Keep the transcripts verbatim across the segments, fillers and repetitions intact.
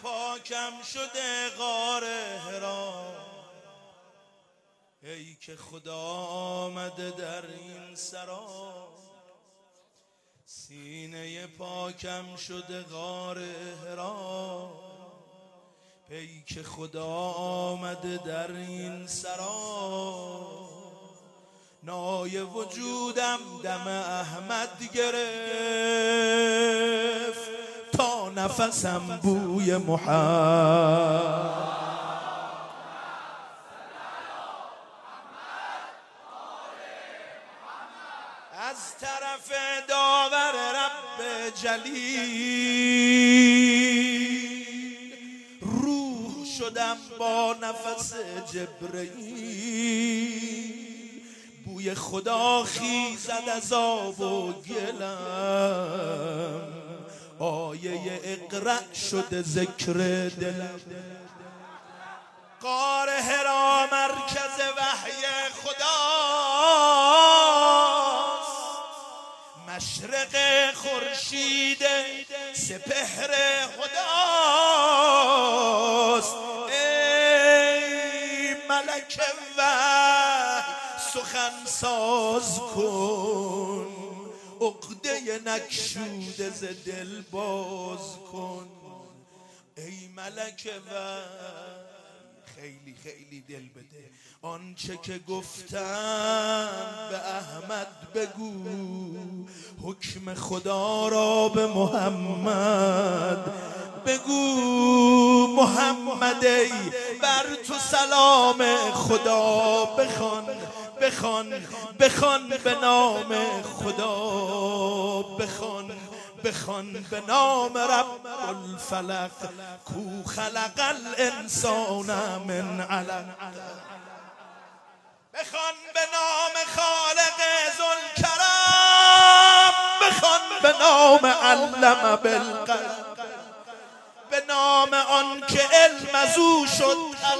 پاکم شده غار حرا، ای که خدا آمده در این سرا. سینه پاکم شده غار حرا، ای که خدا آمده در این سرا. نای وجودم دم احمد گرفت، تا نفسم بوی محمد. از طرف داور رب جلیل، روح شدم با نفس جبرئیل. بوی خدا خیزد از آب و گلم، آیه اقرأ شده ذکر دلم. غار حرا مرکز وحی خداست، مشرق خورشید سپهر خداست. ای ملک وحی سخن ساز کن، عقده نکشوده ز دل باز کن. ای ملک وحی خیلی خیلی دل بده، آنچه که گفتم به احمد بگو. حکم خدا را به محمد بگو. محمد ای بر تو سلام خدا بخوان، بخوان بخوان به نام خدا، بخوان بخوان به نام رب الفلق، کو خلق الانسان من علق. بخوان به نام خالق ذوالکرم، بخوان به نام علم بالقلم، به نام آن که علم از او شد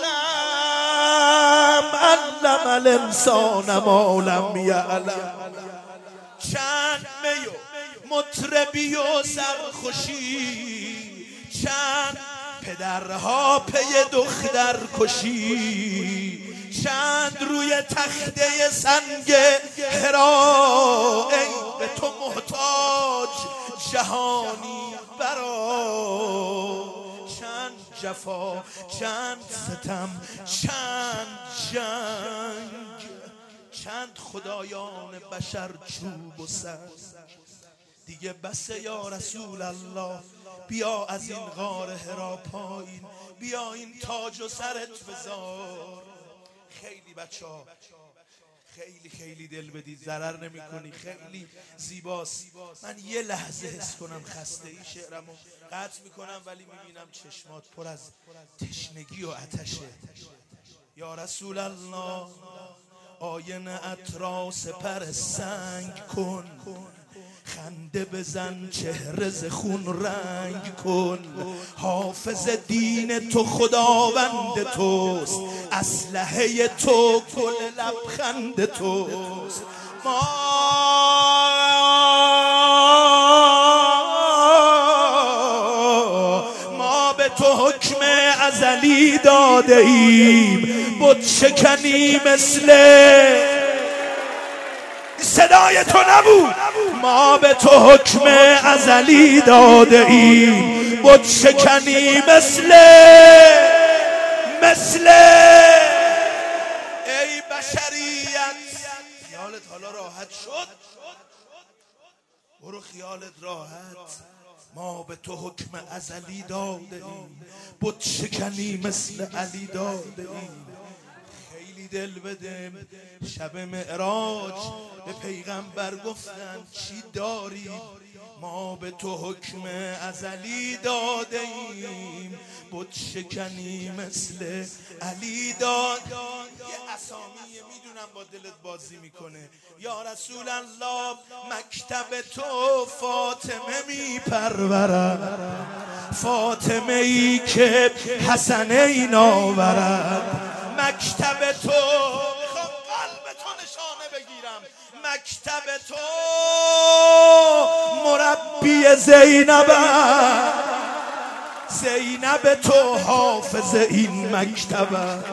قلم. علم الانسان ما لم یعلم. چند می و مطربی و سرخوشی، چند پدرها پی دختر کشی، چند روی تخته سنگ حرا. ای به تو محتاج جهانی برا. چند جفا، چند ستم، چند جنگ، چند خدایان بشر چوب و سنگ. دیگه بسه یا رسول الله، بیا از این غار حرا پایین، بیا این تاج و سرت بذار. خیلی بچه ها خیلی خیلی دل بدید، ضرر نمی کنی، خیلی زیباست. من یه لحظه حس کنم خسته ای شعرمو قطع میکنم، ولی میبینم چشمات پر از تشنگی و آتشه. یا رسول الله آینه ات سپر سنگ کن، خنده بزن چهره ز خون رنگ کن. حافظ دین تو خداوند توست، اسلحه تو گل لبخند توست. ما ما به تو حکم ازلی داده ایم، بت شکنی مثل صدای تو نبود. ما به تو حکم ازلی داده ایم، بت شکنی مثل مثل ای بشریت. خیالت حالا راحت شد؟ برو خیالت راحت. ما به تو حکم ازلی داده ایم، بت شکنی مثل علی داده ایم. دل بده. شب معراج به پیغمبر گفتن چی داری؟ ما به تو حکم ازلی داده ایم، بت شکنی مثل علی داد. یه اسامی میدونم با دلت بازی میکنه. یا رسول الله مکتب تو فاطمه میپرورد، فاطمه ای که حسنین آورد. مکتب تو میخوام قلب تو نشانه بگیرم، مکتب تو مربی زینب، زینب تو حافظ این مکتب است.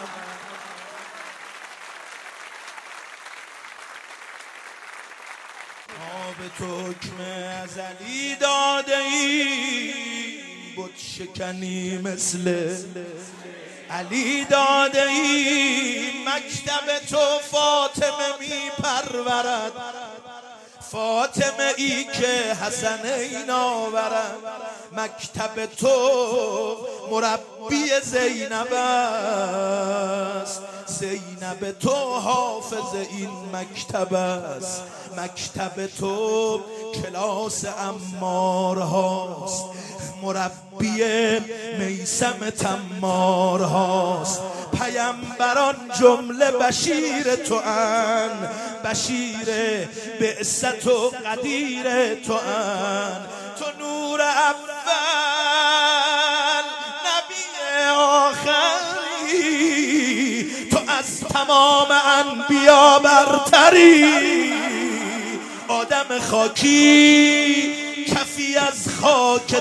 ما به تو حکم ازلی داده ایم، بت شکنی مثل علی داده ایم. مکتب تو فاطمه می پرورد، فاطمه ای که حسنین آورد. مکتب تو مربی زینب است، زینب تو حافظ این مکتب است. مکتب تو کلاس عمار هاست، مربی میثم تمار هاست. پیامبران جمله بشیر تو ان، بشیر بعثت و قدیر تو ان. تو نور اول نبی آخری، تو از تمام انبیا برتری. آدم خاکی کفی از خاک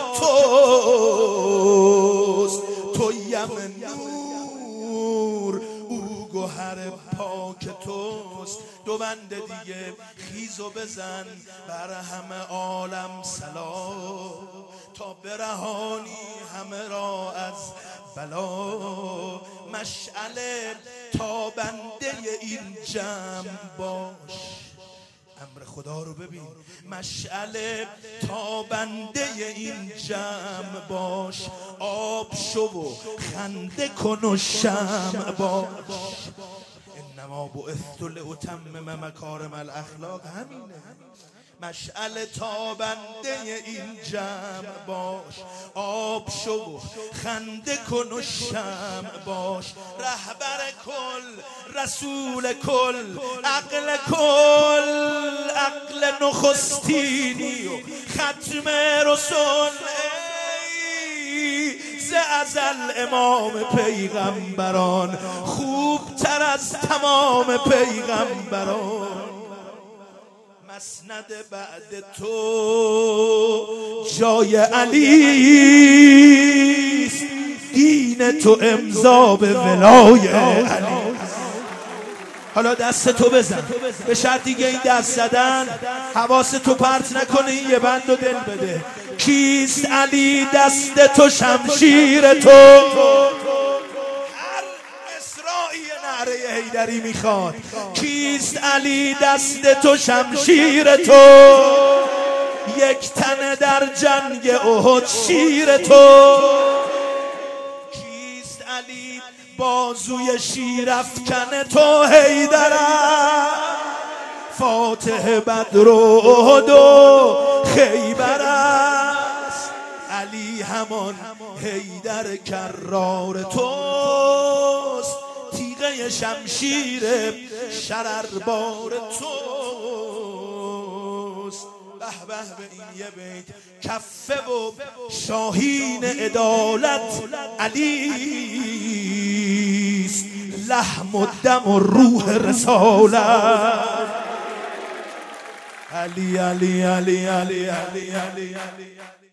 توست، تو یم نور او گوهر پاک توست. دو بند دیگه خیزو بزن بر همه عالم سلام، تا برهانی همه را از بلا. مشعل تابنده این جمع باش، امر خدا رو ببین. مشعل تابنده این جمع باش، آب شو و خنده کن و شمع باش. انما بعثت لاتمم مکارم الاخلاق، همینه. مشعل تابنده این جمع باش، آب شو و خنده کن و شمع باش. رهبر کل، رسول کل، عقل کل، عقل نخستینی و ختم رسول. ز ازل امام پیغمبران، خوبتر از تمام پیغمبران. مسند بعد تو جای علیست، دین تو امضا به ولای علی. حالا دست تو بزن، به شرط دیگه این دست زدن حواس تو پرت نکنه، این یه بند و دل بده. کیست علی دست تو شمشیر تو؟ هر مصرعی نعره حیدری میخواد. کیست علی دست تو شمشیر تو؟ یک تن در جنگ احد شیر تو. کیست علی بازوی شیر افکن تو؟ حیدرم فاتح بدر و احد و خیبر است. علی همان حیدر کرار توست، تیغه شمشیر شرربار توست. به به به این یه بیت کفه و شاهین عدالت علیست، لحم و دم و روح رسالت. علی علی علی علی علی علی علی